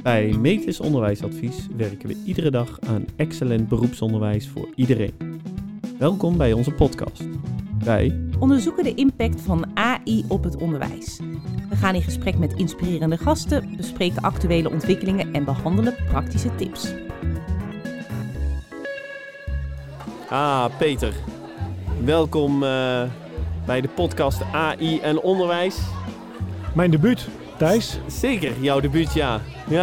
Bij Metis Onderwijsadvies werken we iedere dag aan excellent beroepsonderwijs voor iedereen. Welkom bij onze podcast. Wij onderzoeken de impact van AI op het onderwijs. We gaan in gesprek met inspirerende gasten, bespreken actuele ontwikkelingen en behandelen praktische tips. Peter, welkom bij de podcast AI en onderwijs. Mijn debuut, Thijs. Zeker, jouw debuut, ja.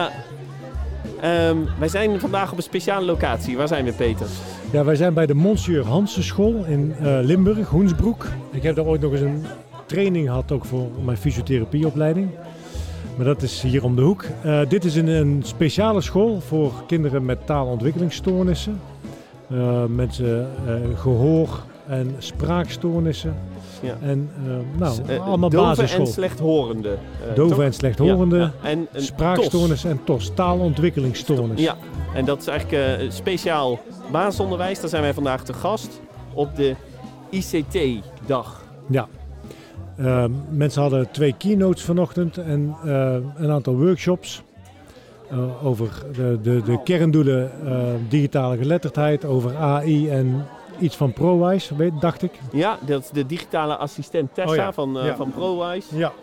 Wij zijn vandaag op een speciale locatie. Waar zijn we, Peter? Ja, wij zijn bij de Monsieur Hansen School in Limburg, Hoensbroek. Ik heb daar ooit nog eens een training gehad, ook voor mijn fysiotherapieopleiding. Maar dat is hier om de hoek. Dit is een speciale school voor kinderen met taalontwikkelingsstoornissen. Mensen gehoor- en spraakstoornissen. Ja. En allemaal basisschool. Doven en slechthorenden. Doven en slechthorenden, ja. En spraakstoornissen en TOS, taalontwikkelingsstoornissen. Ja, en dat is eigenlijk speciaal basisonderwijs. Daar zijn wij vandaag te gast op de ICT-dag. Ja. Mensen hadden 2 keynotes vanochtend en een aantal workshops over de kerndoelen digitale geletterdheid, over AI en iets van ProWise, dacht ik. Ja, dat is de digitale assistent Tessa van ProWise. Ja.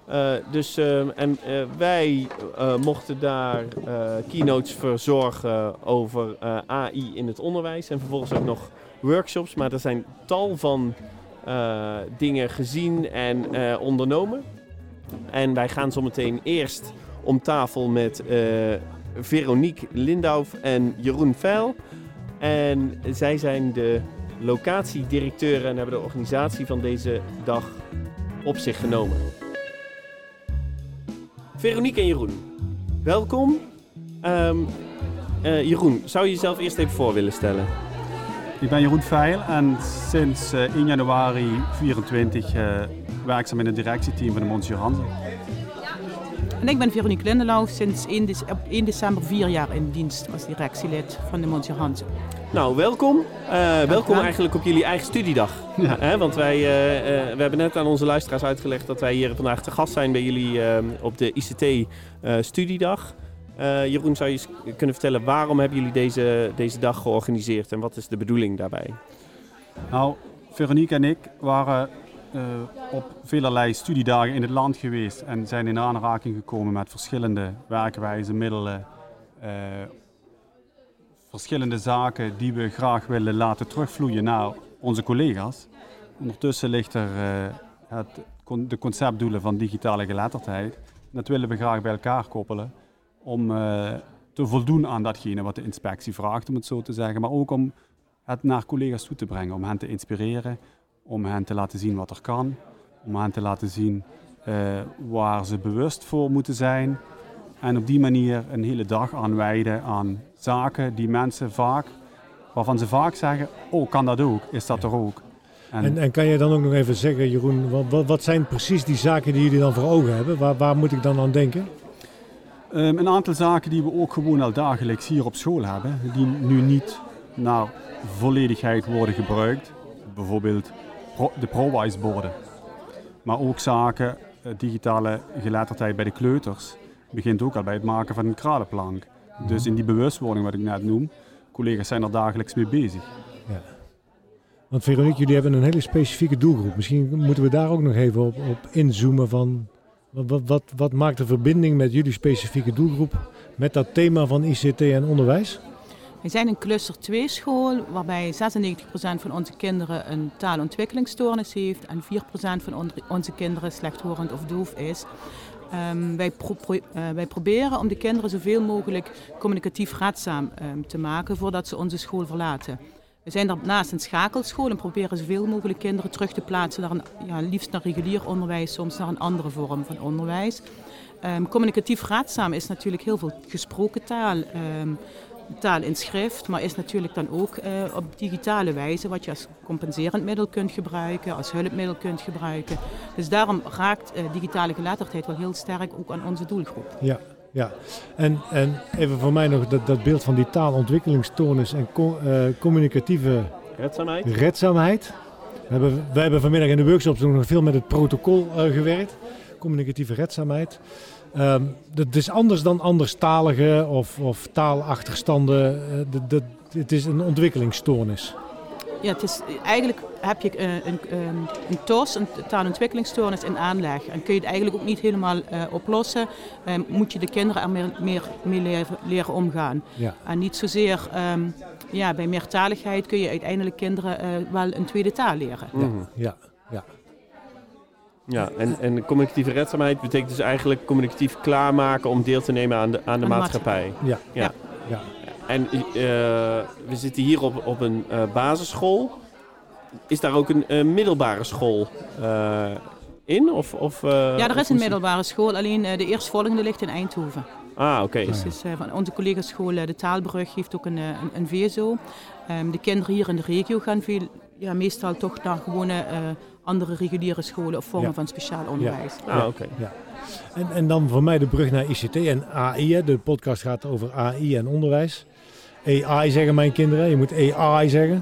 Wij mochten daar keynotes verzorgen over AI in het onderwijs en vervolgens ook nog workshops. Maar er zijn tal van dingen gezien en ondernomen. En wij gaan zometeen eerst om tafel met Veronique Lindhouf en Jeroen Veil. En zij zijn de locatiedirecteuren en hebben de organisatie van deze dag op zich genomen. Veronique en Jeroen, welkom. Jeroen, zou je jezelf eerst even voor willen stellen? Ik ben Jeroen Veil en sinds 1 januari 2024 werkzaam in het directieteam van de Monsieur Hansen. En ik ben Veronique Lindhouf, sinds 1 december 4 jaar in dienst als directielid van de Monsieur Hansen. Nou, welkom. Welkom eigenlijk op jullie eigen studiedag. Ja. Want we hebben net aan onze luisteraars uitgelegd dat wij hier vandaag te gast zijn bij jullie op de ICT-studiedag. Jeroen, zou je eens kunnen vertellen waarom hebben jullie deze dag georganiseerd en wat is de bedoeling daarbij? Nou, Veronique en ik waren op velerlei studiedagen in het land geweest en zijn in aanraking gekomen met verschillende werkwijzen, middelen, verschillende zaken die we graag willen laten terugvloeien naar onze collega's. Ondertussen ligt er de conceptdoelen van digitale geletterdheid. Dat willen we graag bij elkaar koppelen om te voldoen aan datgene wat de inspectie vraagt, om het zo te zeggen. Maar ook om het naar collega's toe te brengen, om hen te inspireren, om hen te laten zien wat er kan, om hen te laten zien waar ze bewust voor moeten zijn. En op die manier een hele dag aanwijden aan zaken die mensen waarvan ze vaak zeggen, oh, kan dat ook? Is dat er ook? En kan je dan ook nog even zeggen, Jeroen, wat zijn precies die zaken die jullie dan voor ogen hebben? Waar moet ik dan aan denken? Een aantal zaken die we ook gewoon al dagelijks hier op school hebben, die nu niet naar volledigheid worden gebruikt. Bijvoorbeeld de ProWise-borden. Maar ook zaken, digitale geletterdheid bij de kleuters, begint ook al bij het maken van een gradenplank. Dus in die bewustwording wat ik net noem, collega's zijn er dagelijks mee bezig. Ja. Want Veronique, jullie hebben een hele specifieke doelgroep. Misschien moeten we daar ook nog even op inzoomen van wat maakt de verbinding met jullie specifieke doelgroep met dat thema van ICT en onderwijs? Wij zijn een cluster 2 school waarbij 96% van onze kinderen een taalontwikkelingsstoornis heeft en 4% van onze kinderen slechthorend of doof is. Wij proberen om de kinderen zoveel mogelijk communicatief raadzaam te maken voordat ze onze school verlaten. We zijn daarnaast een schakelschool en proberen zoveel mogelijk kinderen terug te plaatsen naar liefst naar regulier onderwijs, soms naar een andere vorm van onderwijs. Communicatief raadzaam is natuurlijk heel veel gesproken taal. Taal in schrift, maar is natuurlijk dan ook op digitale wijze wat je als compenserend middel kunt gebruiken, als hulpmiddel kunt gebruiken. Dus daarom raakt digitale geletterdheid wel heel sterk ook aan onze doelgroep. Ja. En even voor mij nog dat beeld van die taalontwikkelingsstoornis en communicatieve redzaamheid. We hebben vanmiddag in de workshops nog veel met het protocol gewerkt. communicatieve redzaamheid. Dat is anders dan anderstaligen of taalachterstanden. Het is een ontwikkelingsstoornis. Ja, het is, eigenlijk heb je een TOS, een taalontwikkelingsstoornis in aanleg. En kun je het eigenlijk ook niet helemaal oplossen. Moet je de kinderen er meer mee leren omgaan. Ja. En niet zozeer, bij meertaligheid kun je uiteindelijk kinderen wel een tweede taal leren. Ja. Ja, en communicatieve redzaamheid betekent dus eigenlijk communicatief klaarmaken om deel te nemen aan de maatschappij. Ja. En we zitten hier op een basisschool. Is daar ook een middelbare school in? Ja, er is een middelbare school, alleen de eerstvolgende ligt in Eindhoven. Ah, oké. Dus van onze collega-school De Taalbrug heeft ook een VSO. De kinderen hier in de regio gaan meestal toch naar gewone andere reguliere scholen of vormen van speciaal onderwijs. Ah, oké. Ja. En dan voor mij de brug naar ICT en AI. Hè. De podcast gaat over AI en onderwijs. AI zeggen mijn kinderen, je moet AI zeggen.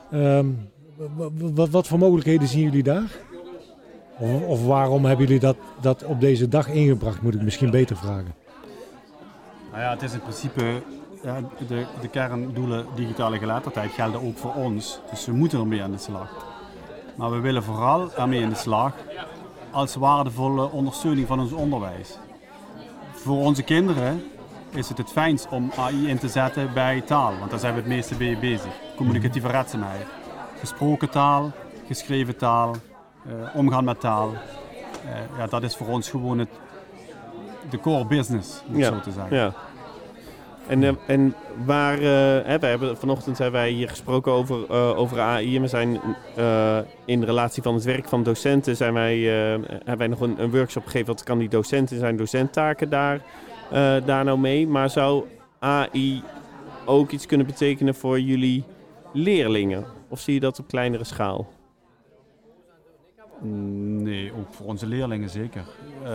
Wat voor mogelijkheden zien jullie daar? Of waarom hebben jullie dat op deze dag ingebracht, moet ik misschien beter vragen. Nou ja, het is in principe, de kerndoelen digitale geletterdheid gelden ook voor ons. Dus we moeten ermee aan de slag. Maar we willen vooral ermee aan de slag als waardevolle ondersteuning van ons onderwijs. Voor onze kinderen is het fijnst om AI in te zetten bij taal, want daar zijn we het meeste mee bezig. Communicatieve redzaamheid. Gesproken taal, geschreven taal, omgaan met taal. Dat is voor ons gewoon de core business, om het zo te zeggen. Ja. En waar, vanochtend hebben wij hier gesproken over AI en we zijn in relatie van het werk van docenten hebben wij nog een workshop gegeven. Wat kan die docent in zijn docenttaken daar nou mee? Maar zou AI ook iets kunnen betekenen voor jullie leerlingen? Of zie je dat op kleinere schaal? Nee, ook voor onze leerlingen zeker.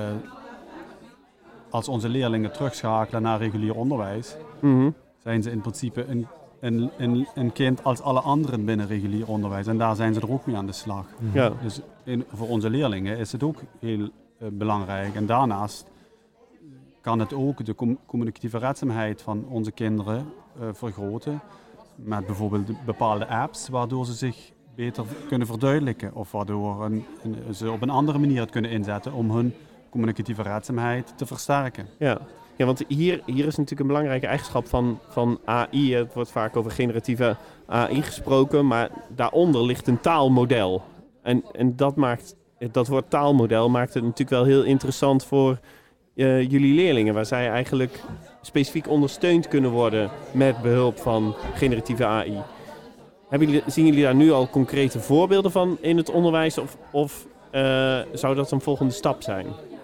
Als onze leerlingen terugschakelen naar regulier onderwijs, zijn ze in principe een kind als alle anderen binnen regulier onderwijs. En daar zijn ze er ook mee aan de slag. Ja. Dus voor onze leerlingen is het ook heel belangrijk. En daarnaast kan het ook de communicatieve redzaamheid van onze kinderen vergroten. Met bijvoorbeeld bepaalde apps, waardoor ze zich beter kunnen verduidelijken. Of waardoor ze op een andere manier het kunnen inzetten om hun communicatieve redzaamheid te versterken. Ja, want hier is natuurlijk een belangrijke eigenschap van AI. Het wordt vaak over generatieve AI gesproken, maar daaronder ligt een taalmodel. En dat woord taalmodel maakt het natuurlijk wel heel interessant voor jullie leerlingen, waar zij eigenlijk specifiek ondersteund kunnen worden met behulp van generatieve AI. Zien jullie daar nu al concrete voorbeelden van in het onderwijs of zou dat een volgende stap zijn?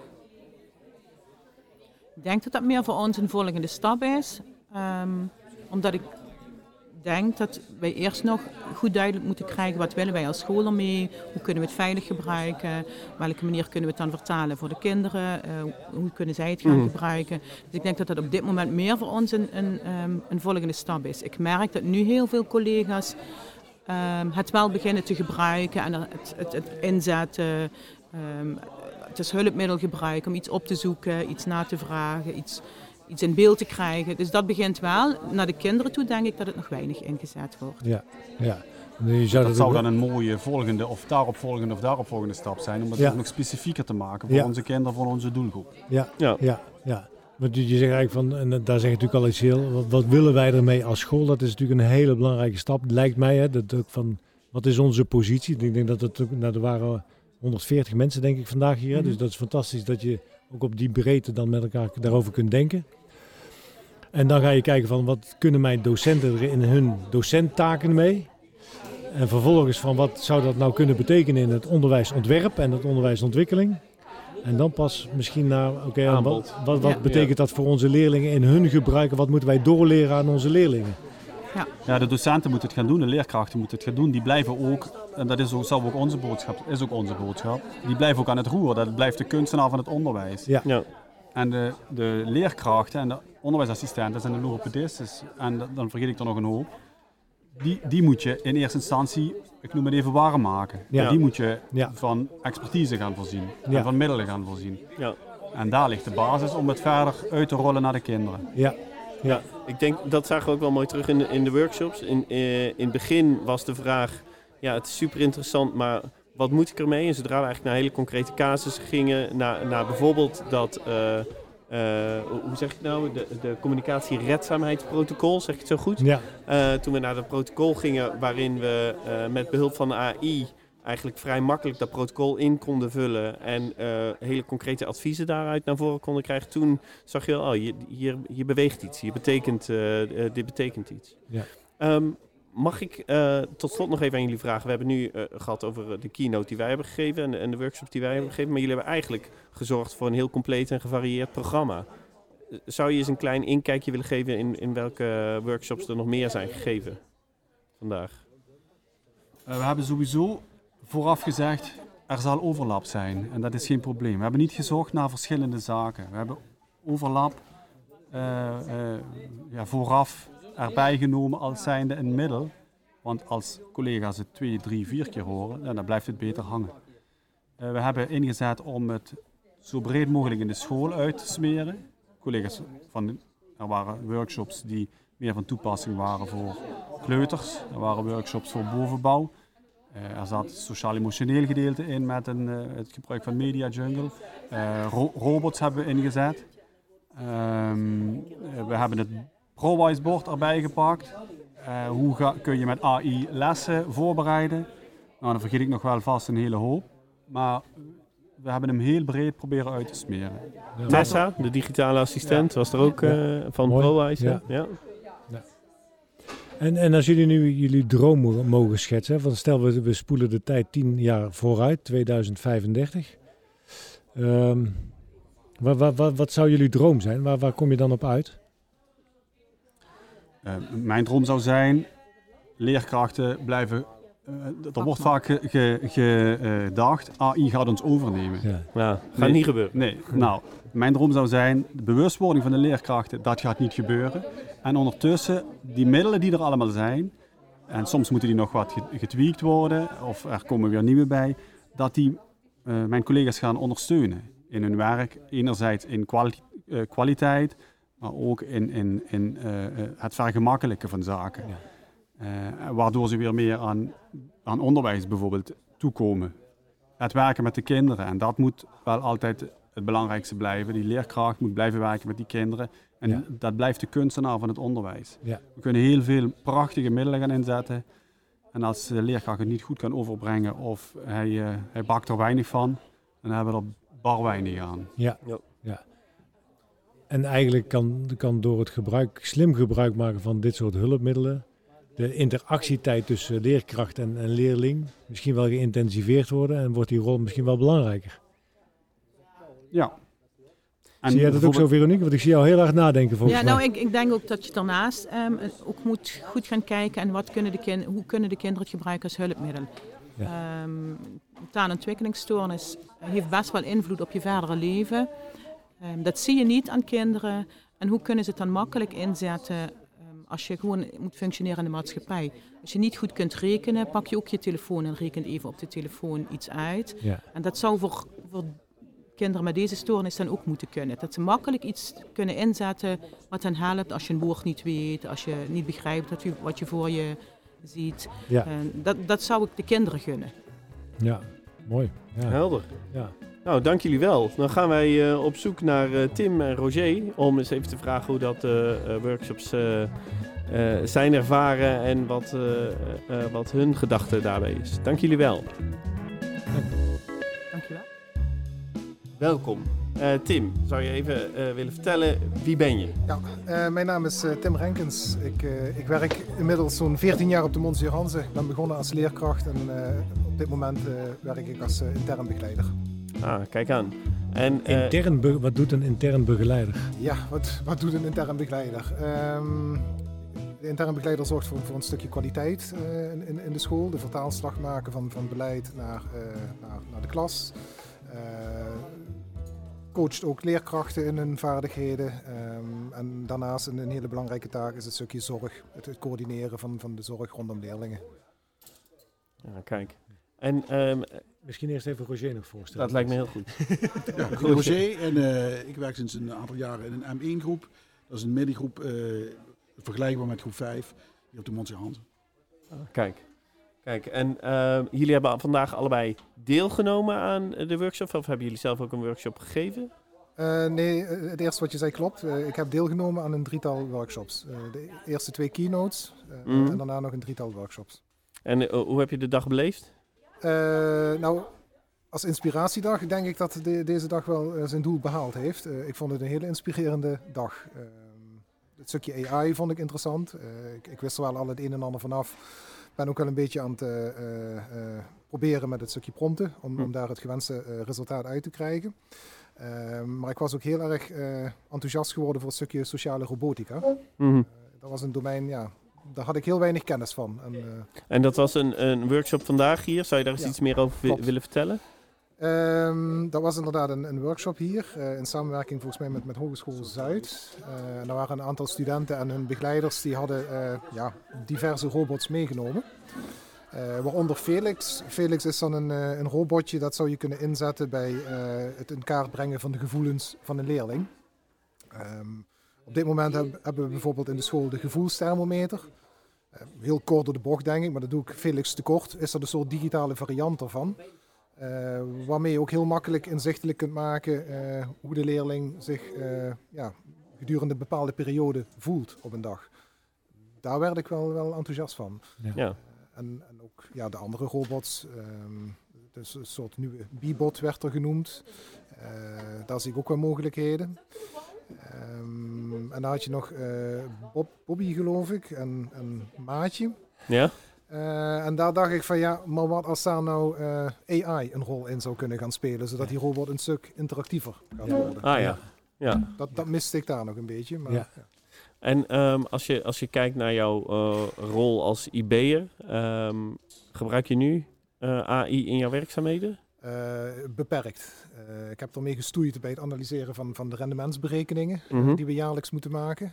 Ik denk dat dat meer voor ons een volgende stap is. Omdat ik denk dat wij eerst nog goed duidelijk moeten krijgen wat willen wij als school ermee, hoe kunnen we het veilig gebruiken, op welke manier kunnen we het dan vertalen voor de kinderen, hoe kunnen zij het gaan gebruiken. Dus ik denk dat dat op dit moment meer voor ons een volgende stap is. Ik merk dat nu heel veel collega's het wel beginnen te gebruiken en het inzetten. Het is hulpmiddel gebruiken om iets op te zoeken, iets na te vragen, iets in beeld te krijgen. Dus dat begint wel. Naar de kinderen toe denk ik dat het nog weinig ingezet wordt. Ja. Dat zou dan een mooie volgende of daaropvolgende stap zijn. Om het nog specifieker te maken voor onze kinderen, voor onze doelgroep. Ja. Want je zegt eigenlijk van, en daar zeg je natuurlijk al iets heel, wat willen wij ermee als school? Dat is natuurlijk een hele belangrijke stap, lijkt mij. Hè, dat ook van, wat is onze positie? Ik denk dat er waren 140 mensen denk ik vandaag hier. Dus dat is fantastisch dat je ook op die breedte dan met elkaar daarover kunt denken. En dan ga je kijken van wat kunnen mijn docenten er in hun docenttaken mee? En vervolgens van wat zou dat nou kunnen betekenen in het onderwijsontwerp en het onderwijsontwikkeling? En dan pas misschien naar, wat betekent dat voor onze leerlingen in hun gebruiken? Wat moeten wij doorleren aan onze leerlingen? Ja, de docenten moeten het gaan doen, de leerkrachten moeten het gaan doen. Die blijven ook, en dat is ook onze boodschap, die blijven ook aan het roer. Dat blijft de kunstenaar van het onderwijs. Ja. En de leerkrachten en de onderwijsassistenten en de logopedisten, en dan vergeet ik er nog een hoop, die moet je in eerste instantie, ik noem het even, warm maken. Ja. Die moet je Ja. van expertise gaan voorzien Ja. en van middelen gaan voorzien. Ja. En daar ligt de basis om het verder uit te rollen naar de kinderen. Ja. Ja, ik denk dat zagen we ook wel mooi terug in de workshops. In het begin was de vraag, ja, het is super interessant, maar wat moet ik ermee? En zodra we eigenlijk naar hele concrete casussen gingen, naar bijvoorbeeld dat, hoe zeg ik nou, de communicatie-redzaamheidsprotocol, zeg ik het zo goed? Ja. Toen we naar dat protocol gingen, waarin we met behulp van de AI eigenlijk vrij makkelijk dat protocol in konden vullen en hele concrete adviezen daaruit naar voren konden krijgen. Toen zag je wel, hier beweegt iets, dit betekent iets. Ja. Mag ik tot slot nog even aan jullie vragen? We hebben nu gehad over de keynote die wij hebben gegeven en de workshops die wij hebben gegeven, maar jullie hebben eigenlijk gezorgd voor een heel compleet en gevarieerd programma. Zou je eens een klein inkijkje willen geven in welke workshops er nog meer zijn gegeven vandaag? We hebben sowieso vooraf gezegd, er zal overlap zijn en dat is geen probleem. We hebben niet gezocht naar verschillende zaken. We hebben overlap vooraf erbij genomen als zijnde een middel. Want als collega's het 2, 3, 4 keer horen, dan blijft het beter hangen. We hebben ingezet om het zo breed mogelijk in de school uit te smeren. Er waren workshops die meer van toepassing waren voor kleuters. Er waren workshops voor bovenbouw. Er zat sociaal-emotioneel gedeelte in met het gebruik van Media Jungle. Robots hebben we ingezet. We hebben het ProWise-bord erbij gepakt. Hoe kun je met AI lessen voorbereiden? Nou, dan vergeet ik nog wel vast een hele hoop. Maar we hebben hem heel breed proberen uit te smeren. Ja. Tessa, de digitale assistent, was er ook van Mooi. ProWise. Ja. Ja. En als jullie nu jullie droom mogen schetsen, want stel we spoelen de tijd 10 jaar vooruit, 2035. Wat zou jullie droom zijn? Waar kom je dan op uit? Mijn droom zou zijn, leerkrachten blijven... er wordt vaak gedacht, AI gaat ons overnemen. Ja. Ja, gaat Nee. niet gebeuren. Nee, nou, mijn droom zou zijn, de bewustwording van de leerkrachten, dat gaat niet gebeuren. En ondertussen, die middelen die er allemaal zijn, en soms moeten die nog wat getweakt worden, of er komen weer nieuwe bij, dat die mijn collega's gaan ondersteunen in hun werk. Enerzijds in kwaliteit, maar ook in het vergemakkelijken van zaken. Ja. Waardoor ze weer meer aan onderwijs bijvoorbeeld toekomen. Het werken met de kinderen, en dat moet wel altijd het belangrijkste blijven. Die leerkracht moet blijven werken met die kinderen. En dat blijft de kunstenaar van het onderwijs. Ja. We kunnen heel veel prachtige middelen gaan inzetten. En als de leerkracht het niet goed kan overbrengen of hij bakt er weinig van, dan hebben we er bar weinig aan. Ja. Ja. Ja. En eigenlijk kan door het slim gebruik maken van dit soort hulpmiddelen, de interactietijd tussen leerkracht en leerling misschien wel geïntensiveerd worden en wordt die rol misschien wel belangrijker. Ja. En Zie jij dat ook zo, Veronique? Want ik zie jou heel erg nadenken volgens Ja, mij. nou, ik denk ook dat je daarnaast ook moet goed gaan kijken en hoe kunnen de kinderen het gebruiken als hulpmiddel. Ja. Taalontwikkelingsstoornis heeft best wel invloed op je verdere leven. Dat zie je niet aan kinderen. En hoe kunnen ze het dan makkelijk inzetten als je gewoon moet functioneren in de maatschappij? Als je niet goed kunt rekenen, pak je ook je telefoon en rekent even op de telefoon iets uit. Ja. En dat zou voor kinderen met deze stoornis dan ook moeten kunnen. Dat ze makkelijk iets kunnen inzetten wat hen helpt als je een woord niet weet, als je niet begrijpt wat je voor je ziet. Ja. Dat zou ik de kinderen gunnen. Ja, mooi. Ja. Helder. Ja. Nou, dank jullie wel. Dan gaan wij op zoek naar Tim en Roger om eens even te vragen hoe dat workshops zijn ervaren en wat hun gedachte daarbij is. Dank jullie wel. Dankjewel. Welkom. Tim, zou je even willen vertellen, wie ben je? Ja, mijn naam is Tim Renkens. Ik werk inmiddels zo'n 14 jaar op de Monsieur Hanze. Ik ben begonnen als leerkracht en op dit moment werk ik als intern begeleider. Ah, kijk aan. En, Wat doet een intern begeleider? Ja, wat doet een intern begeleider? De intern begeleider zorgt voor een stukje kwaliteit in de school. De vertaalslag maken van beleid naar de klas. coacht ook leerkrachten in hun vaardigheden. En daarnaast een hele belangrijke taak is het stukje zorg. Het coördineren van de zorg rondom leerlingen. Ja, kijk. En Misschien eerst even Roger nog voorstellen. dat lijkt me heel goed. Ja, ik ben Roger en ik werk sinds een aantal jaren in een M1-groep. Dat is een middengroep vergelijkbaar met groep 5 hier op de Monsieur Hanze. Kijk, en jullie hebben vandaag allebei deelgenomen aan de workshop, of hebben jullie zelf ook een workshop gegeven? Nee, het eerste wat je zei klopt. Ik heb deelgenomen aan een 3-tal workshops. De eerste 2 keynotes en daarna nog een 3-tal workshops. En hoe heb je de dag beleefd? Nou, als inspiratiedag denk ik dat deze dag wel zijn doel behaald heeft. Ik vond het een hele inspirerende dag. Het stukje AI vond ik interessant. Ik wist er wel al het een en ander vanaf. Ik ben ook wel een beetje aan het proberen met het stukje prompten, om daar het gewenste resultaat uit te krijgen. Maar ik was ook heel erg enthousiast geworden voor het stukje sociale robotica. Dat was een domein, daar had ik heel weinig kennis van. En dat was een workshop vandaag hier. Zou je daar eens iets meer over willen vertellen? Dat was inderdaad een workshop hier, in samenwerking volgens mij met Hogeschool Zuid. En er waren een aantal studenten en hun begeleiders die hadden diverse robots meegenomen. Waaronder Felix. Felix is dan een robotje dat zou je kunnen inzetten bij het in kaart brengen van de gevoelens van een leerling. Op dit moment hebben we bijvoorbeeld in de school de gevoelsthermometer. Heel kort door de bocht denk ik, maar dat doe ik Felix tekort. Is dat een soort digitale variant ervan. Waarmee je ook heel makkelijk inzichtelijk kunt maken hoe de leerling zich gedurende een bepaalde periode voelt op een dag. Daar werd ik wel enthousiast van. Ja. En ook de andere robots, dus een soort nieuwe B-bot werd er genoemd. Daar zie ik ook wel mogelijkheden. En dan had je nog Bobby geloof ik en Maatje. Ja? En daar dacht ik van maar wat als daar nou AI een rol in zou kunnen gaan spelen, zodat die robot een stuk interactiever gaat worden. Ja. Dat miste ik daar nog een beetje. Maar, Ja. En als je kijkt naar jouw rol als IB'er, gebruik je nu AI in jouw werkzaamheden? Beperkt. Ik heb ermee gestoeid bij het analyseren van de rendementsberekeningen die we jaarlijks moeten maken.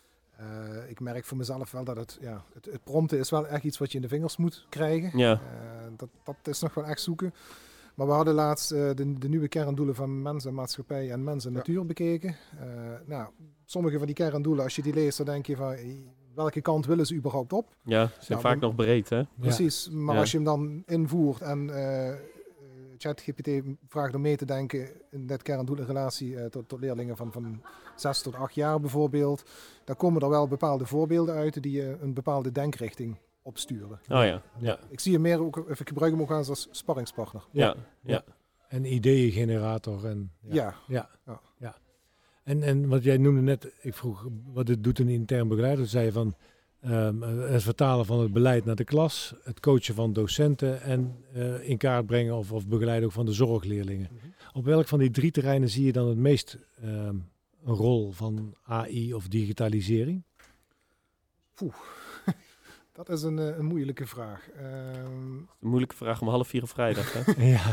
Ik merk voor mezelf wel dat het prompten is wel echt iets wat je in de vingers moet krijgen. Ja. Dat is nog wel echt zoeken. Maar we hadden laatst de nieuwe kerndoelen van mens en maatschappij en mens en natuur bekeken. Sommige van die kerndoelen, als je die leest, dan denk je van welke kant willen ze überhaupt op? Ja, ze zijn vaak nog breed, hè? Precies, maar als je hem dan invoert en ChatGPT vraagt om mee te denken in dit kerndoel in relatie tot leerlingen van 6 tot 8 jaar bijvoorbeeld, dan komen er wel bepaalde voorbeelden uit die een bepaalde denkrichting opsturen. Ja. Ik zie hem meer ook, of ik gebruik hem ook als sparringspartner. Ja. En ideeëngenerator. Ja. En wat jij noemde net, ik vroeg wat het doet een intern begeleider. Toen zei je van het vertalen van het beleid naar de klas, het coachen van docenten en in kaart brengen of begeleiden ook van de zorgleerlingen. Op welk van die 3 terreinen zie je dan het meest een rol van AI of digitalisering? Dat is een moeilijke vraag. Een moeilijke vraag om 3:30 op vrijdag, hè?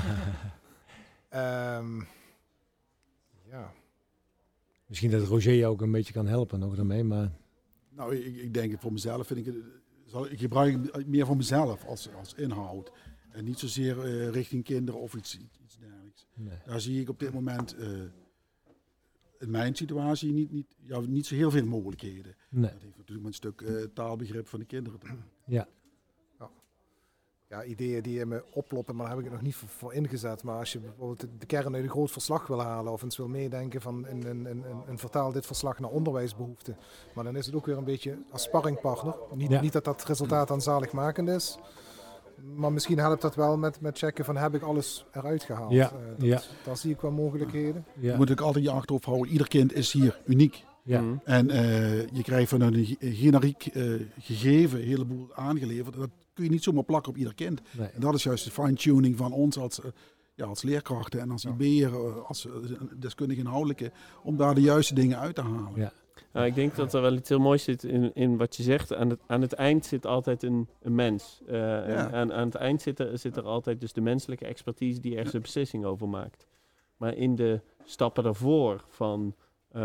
Misschien dat Roger jou ook een beetje kan helpen nog daarmee, maar... Nou, ik denk voor mezelf, ik gebruik het meer voor mezelf als inhoud. En niet zozeer richting kinderen of iets dergelijks. Nee. Daar zie ik op dit moment in mijn situatie niet zo heel veel mogelijkheden. Nee. Dat heeft natuurlijk met een stuk taalbegrip van de kinderen te maken. Ja, ideeën die in me oploppen, maar daar heb ik het nog niet voor ingezet. Maar als je bijvoorbeeld de kern uit een groot verslag wil halen of eens wil meedenken van een vertaal dit verslag naar onderwijsbehoeften. Maar dan is het ook weer een beetje als sparringpartner. Niet dat dat resultaat dan zaligmakend is. Maar misschien helpt dat wel met checken van heb ik alles eruit gehaald. Daar zie ik wel mogelijkheden. Je moet ook altijd je achterhoofd houden, ieder kind is hier uniek. Ja. En je krijgt van een generiek gegeven een heleboel aangeleverd. Dat kun je niet zomaar plakken op ieder kind. Nee. En dat is juist de fine-tuning van ons als leerkrachten en als IB'er, als deskundige inhoudelijke, om daar de juiste dingen uit te halen. Ja. Nou, ik denk dat er wel iets heel moois zit in wat je zegt. Aan het eind zit altijd een mens. En aan het eind zit er altijd dus de menselijke expertise die ergens een beslissing over maakt. Maar in de stappen daarvoor van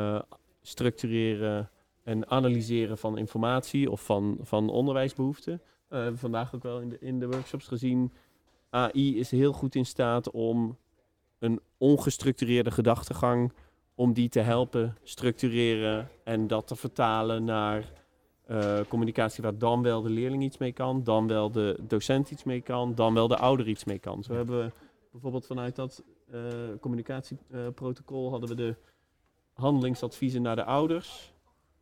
structureren en analyseren van informatie of van onderwijsbehoeften. We hebben vandaag ook wel in de workshops gezien. AI is heel goed in staat om een ongestructureerde gedachtegang, om die te helpen structureren en dat te vertalen naar communicatie waar dan wel de leerling iets mee kan, dan wel de docent iets mee kan, dan wel de ouder iets mee kan. Zo hebben we bijvoorbeeld vanuit dat communicatieprotocol hadden we de handelingsadviezen naar de ouders,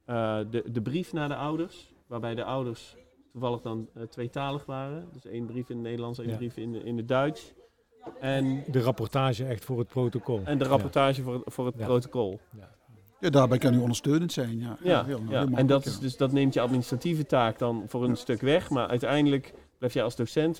de brief naar de ouders, waarbij de ouders toevallig dan tweetalig waren. Dus 1 brief in het Nederlands, 1 brief in het Duits. En de rapportage echt voor het protocol. En de rapportage voor het protocol. Ja, daarbij kan u ondersteunend zijn. En dat neemt je administratieve taak dan voor een stuk weg. Maar uiteindelijk blijf jij als docent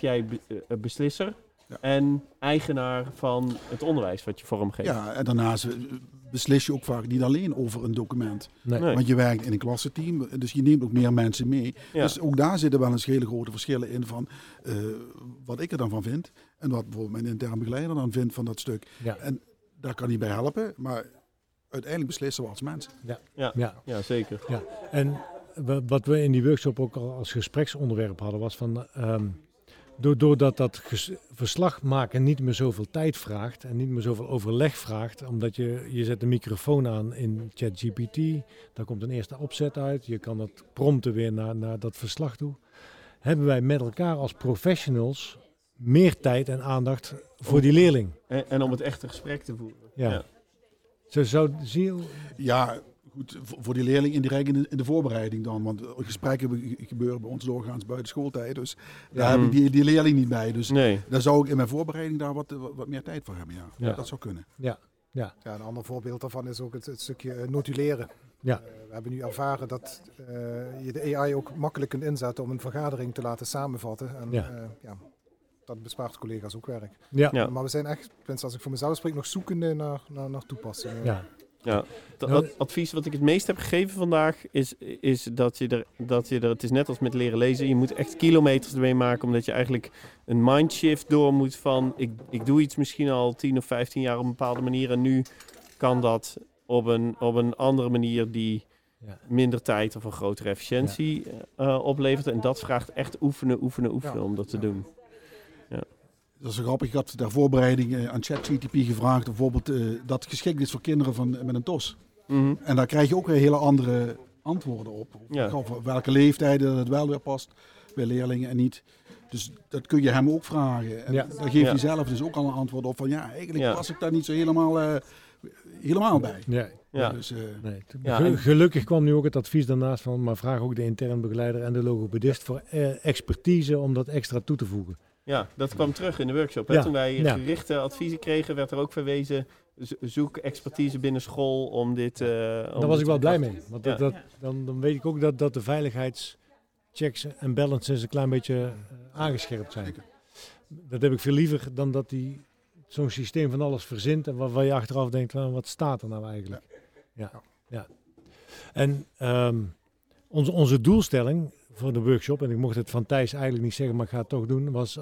beslisser en eigenaar van het onderwijs wat je vormgeeft. Ja, en daarnaast beslis je ook vaak niet alleen over een document. Nee. Want je werkt in een klassenteam, dus je neemt ook meer mensen mee. Ja. Dus ook daar zitten wel eens hele grote verschillen in van wat ik er dan van vind. En wat bijvoorbeeld mijn interne begeleider dan vindt van dat stuk. Ja. En daar kan hij bij helpen, maar uiteindelijk beslissen we als mensen. Ja, zeker. Ja. En wat we in die workshop ook al als gespreksonderwerp hadden was van doordat dat verslag maken niet meer zoveel tijd vraagt en niet meer zoveel overleg vraagt, omdat je zet de microfoon aan in ChatGPT, daar komt een eerste opzet uit, je kan dat prompten weer naar dat verslag toe. Hebben wij met elkaar als professionals meer tijd en aandacht voor die leerling. En om het echte gesprek te voeren. Ja. Zo zou zien. Ja, goed, voor die leerling indirect in de voorbereiding dan. Want gesprekken gebeuren bij ons doorgaans buiten schooltijd. Dus daar heb ik die leerling niet bij. Dus daar zou ik in mijn voorbereiding daar wat meer tijd voor hebben. Ja. Dat zou kunnen. Ja, een ander voorbeeld daarvan is ook het stukje notuleren. Ja. We hebben nu ervaren dat je de AI ook makkelijk kunt inzetten om een vergadering te laten samenvatten. En dat bespaart collega's ook werk. Ja. Maar we zijn echt, tenminste als ik voor mezelf spreek, nog zoekende naar toepassingen. Ja, het advies wat ik het meest heb gegeven vandaag is dat je er, het is net als met leren lezen, je moet echt kilometers ermee maken, omdat je eigenlijk een mindshift door moet van, ik doe iets misschien al 10 of 15 jaar op een bepaalde manier en nu kan dat op een andere manier die minder tijd of een grotere efficiëntie oplevert. En dat vraagt echt oefenen om dat te doen. Ja. Dat is zo grappig. Ik had ter voorbereiding aan ChatGPT gevraagd bijvoorbeeld dat geschikt is voor kinderen met een TOS. Mm-hmm. En daar krijg je ook weer hele andere antwoorden op. Op welke leeftijden het wel weer past bij leerlingen en niet. Dus dat kun je hem ook vragen. En daar geeft hij zelf dus ook al een antwoord op van eigenlijk pas ik daar niet zo helemaal bij. Ja. Dus, gelukkig kwam nu ook het advies daarnaast van, maar vraag ook de intern begeleider en de logopedist voor expertise om dat extra toe te voegen. Ja, dat kwam terug in de workshop. Hè? Toen wij gerichte adviezen kregen, werd er ook verwezen, zoek expertise binnen school om dit... Daar was ik wel blij mee. Want dan weet ik ook dat de veiligheidschecks en balances een klein beetje aangescherpt zijn. Dat heb ik veel liever dan dat die zo'n systeem van alles verzint en waar je achteraf denkt, wat staat er nou eigenlijk? Ja. En onze doelstelling voor de workshop, en ik mocht het van Thijs eigenlijk niet zeggen, maar ik ga het toch doen, was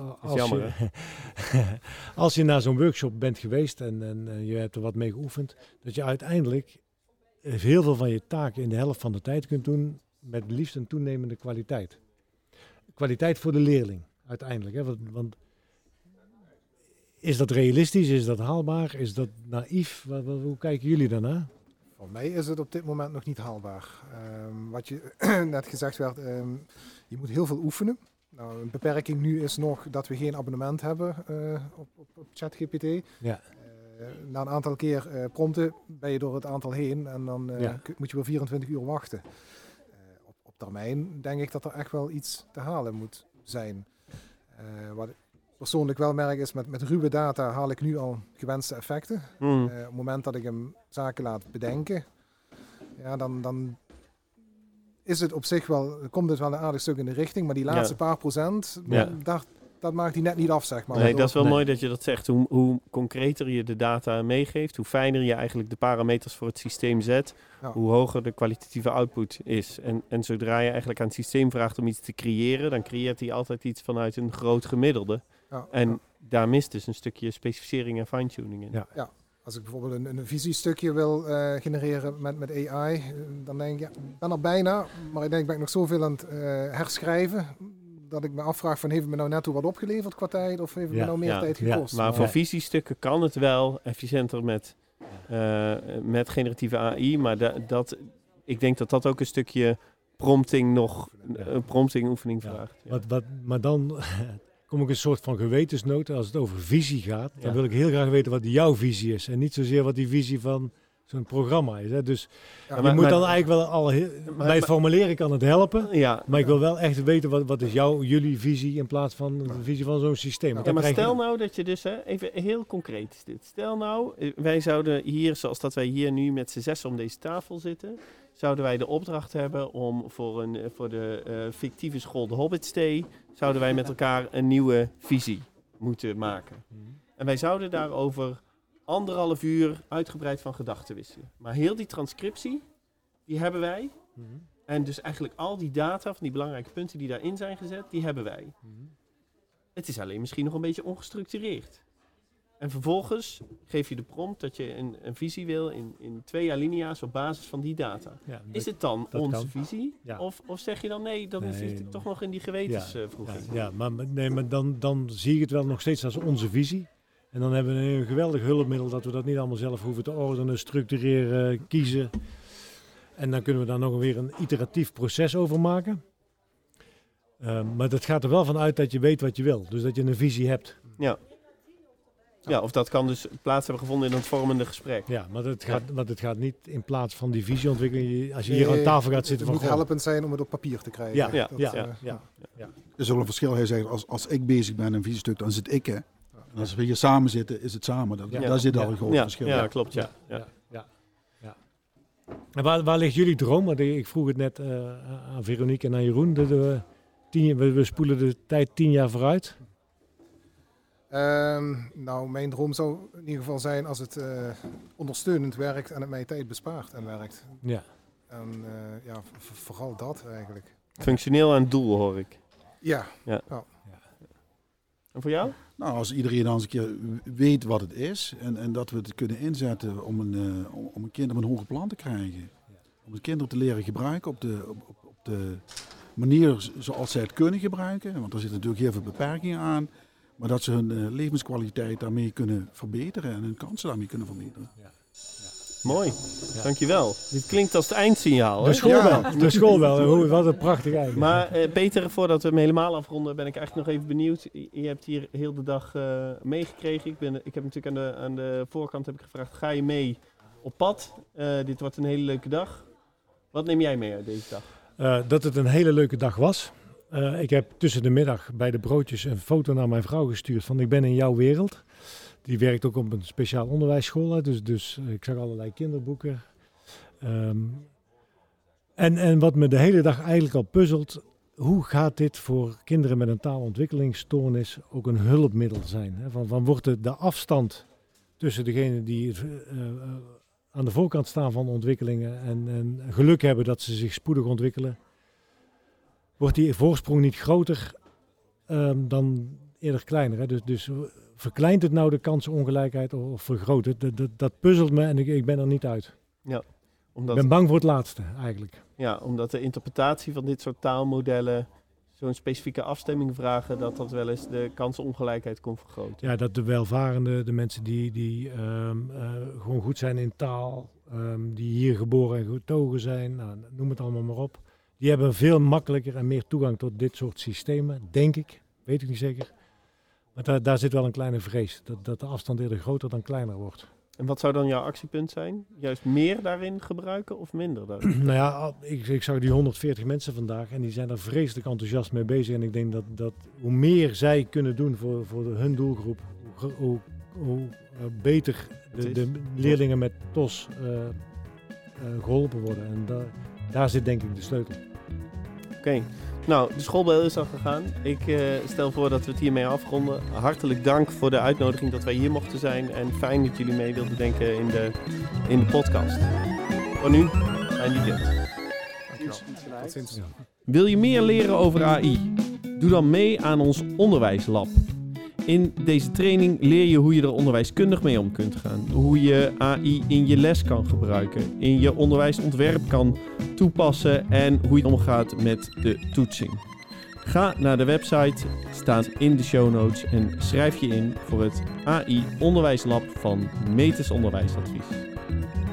als je naar zo'n workshop bent geweest en je hebt er wat mee geoefend, dat je uiteindelijk heel veel van je taken in de helft van de tijd kunt doen met liefst een toenemende kwaliteit. Kwaliteit voor de leerling uiteindelijk. Hè? Want is dat realistisch? Is dat haalbaar? Is dat naïef? Hoe kijken jullie daarnaar? Voor mij is het op dit moment nog niet haalbaar. Wat je net gezegd werd, je moet heel veel oefenen. Nou, een beperking nu is nog dat we geen abonnement hebben op ChatGPT. Ja. Na een aantal keer prompten ben je door het aantal heen en dan moet je weer 24 uur wachten. Op termijn denk ik dat er echt wel iets te halen moet zijn. Wat ik persoonlijk wel merk is, met ruwe data haal ik nu al gewenste effecten. Op het moment dat ik hem zaken laat bedenken, dan is het op zich wel, komt het wel een aardig stuk in de richting, maar die laatste paar procent, dat maakt hij net niet af, zeg maar. Nee, dat is wel mooi dat je dat zegt. Hoe concreter je de data meegeeft, hoe fijner je eigenlijk de parameters voor het systeem zet, hoe hoger de kwalitatieve output is. En zodra je eigenlijk aan het systeem vraagt om iets te creëren, dan creëert hij altijd iets vanuit een groot gemiddelde. Daar mist dus een stukje specificering en fine-tuning in. Ja, als ik bijvoorbeeld een visiestukje wil genereren met AI, dan denk ik, ik ben er bijna, maar ik denk ben ik nog zoveel aan het herschrijven, dat ik me afvraag van heeft het me nou net wat opgeleverd qua tijd of heeft het me nou meer tijd gekost? Maar voor visiestukken kan het wel efficiënter met generatieve AI, maar ik denk dat ook een stukje prompting oefening vraagt. Ja. Maar dan kom ik een soort van gewetensnood. Als het over visie gaat, dan wil ik heel graag weten wat jouw visie is. En niet zozeer wat die visie van zo'n programma is. Hè. Dus je moet dan eigenlijk wel bij het formuleren kan het helpen. Ja. Maar ik wil wel echt weten wat is jullie visie in plaats van de visie van zo'n systeem. Ja, maar stel nou dat je dus, even heel concreet is dit. Stel nou, wij zouden hier, zoals dat wij hier nu met z'n 6 om deze tafel zitten, zouden wij de opdracht hebben om voor de fictieve school de Hobbitstee, zouden wij met elkaar een nieuwe visie moeten maken. En wij zouden daarover 1,5 uur uitgebreid van gedachten wisselen. Maar heel die transcriptie, die hebben wij. En dus eigenlijk al die data van die belangrijke punten die daarin zijn gezet, die hebben wij. Het is alleen misschien nog een beetje ongestructureerd. En vervolgens geef je de prompt dat je een visie wil in 2 alinea's op basis van die data. Ja, is het dan onze visie? Ja. Of zeg je dan nee, dan is het toch nog in die gewetensvroeging? Maar dan zie ik het wel nog steeds als onze visie. En dan hebben we een geweldig hulpmiddel dat we dat niet allemaal zelf hoeven te ordenen, structureren, kiezen. En dan kunnen we daar nog weer een iteratief proces over maken. Maar dat gaat er wel van uit dat je weet wat je wil. Dus dat je een visie hebt. Ja, of dat kan dus plaats hebben gevonden in een vormende gesprek. Ja, maar het gaat niet in plaats van die visieontwikkeling. Als je hier aan tafel gaat zitten... Het moet helpend zijn om het op papier te krijgen. Er is wel een verschil. Hij zegt, als ik bezig ben in een visiestuk, dan zit ik. Hè. En als we hier samen zitten, is het samen. Daar zit al een groot verschil. Ja, klopt. Ja. En waar ligt jullie droom? Want ik vroeg het net aan Veronique en aan Jeroen. We spoelen de tijd 10 jaar vooruit. Mijn droom zou in ieder geval zijn als het ondersteunend werkt en het mij tijd bespaart en werkt. Ja. En vooral dat eigenlijk. Functioneel aan het doel, hoor ik. Ja. En voor jou? Nou, als iedereen dan eens een keer weet wat het is en dat we het kunnen inzetten om een kind op een hoger plan te krijgen. Om het kinderen te leren gebruiken op de manier zoals zij het kunnen gebruiken. Want er zitten natuurlijk heel veel beperkingen aan. Maar dat ze hun levenskwaliteit daarmee kunnen verbeteren en hun kansen daarmee kunnen verbeteren. Mooi, dankjewel. Dit klinkt als het eindsignaal. De school wel. Wat een prachtig einde. Maar Peter, voordat we hem helemaal afronden, ben ik eigenlijk nog even benieuwd. Je hebt hier heel de dag meegekregen. Ik heb natuurlijk aan de voorkant gevraagd, ga je mee op pad? Dit wordt een hele leuke dag. Wat neem jij mee uit deze dag? Dat het een hele leuke dag was. Ik heb tussen de middag bij de broodjes een foto naar mijn vrouw gestuurd van ik ben in jouw wereld. Die werkt ook op een speciaal onderwijsschool. Dus ik zag allerlei kinderboeken. En wat me de hele dag eigenlijk al puzzelt. Hoe gaat dit voor kinderen met een taalontwikkelingsstoornis ook een hulpmiddel zijn? Van wordt de afstand tussen degenen die aan de voorkant staan van ontwikkelingen en geluk hebben dat ze zich spoedig ontwikkelen. Wordt die voorsprong niet groter dan eerder kleiner? Hè? Dus verkleint het nou de kansenongelijkheid of vergroot het? Dat puzzelt me en ik ben er niet uit. Ja, ik ben bang voor het laatste eigenlijk. Ja, omdat de interpretatie van dit soort taalmodellen zo'n specifieke afstemming vragen, dat wel eens de kansenongelijkheid kon vergroten. Ja, dat de welvarende, de mensen die gewoon goed zijn in taal, die hier geboren en getogen zijn, noem het allemaal maar op. Die hebben veel makkelijker en meer toegang tot dit soort systemen, denk ik. Weet ik niet zeker. Maar daar zit wel een kleine vrees. Dat de afstand eerder groter dan kleiner wordt. En wat zou dan jouw actiepunt zijn? Juist meer daarin gebruiken of minder daarin? Nou ja, ik zag die 140 mensen vandaag en die zijn er vreselijk enthousiast mee bezig. En ik denk dat hoe meer zij kunnen doen voor hun doelgroep, hoe beter de leerlingen met TOS geholpen worden. En daar zit denk ik de sleutel. Oké. Nou, de schoolbel is al gegaan. Ik stel voor dat we het hiermee afronden. Hartelijk dank voor de uitnodiging dat wij hier mochten zijn. En fijn dat jullie mee wilden denken in de podcast. Voor nu, fijn weekend. Tot ziens. Wil je meer leren over AI? Doe dan mee aan ons onderwijslab. In deze training leer je hoe je er onderwijskundig mee om kunt gaan. Hoe je AI in je les kan gebruiken. In je onderwijsontwerp kan toepassen. En hoe je omgaat met de toetsing. Ga naar de website, staat in de show notes. En schrijf je in voor het AI Onderwijslab van Metis Onderwijsadvies.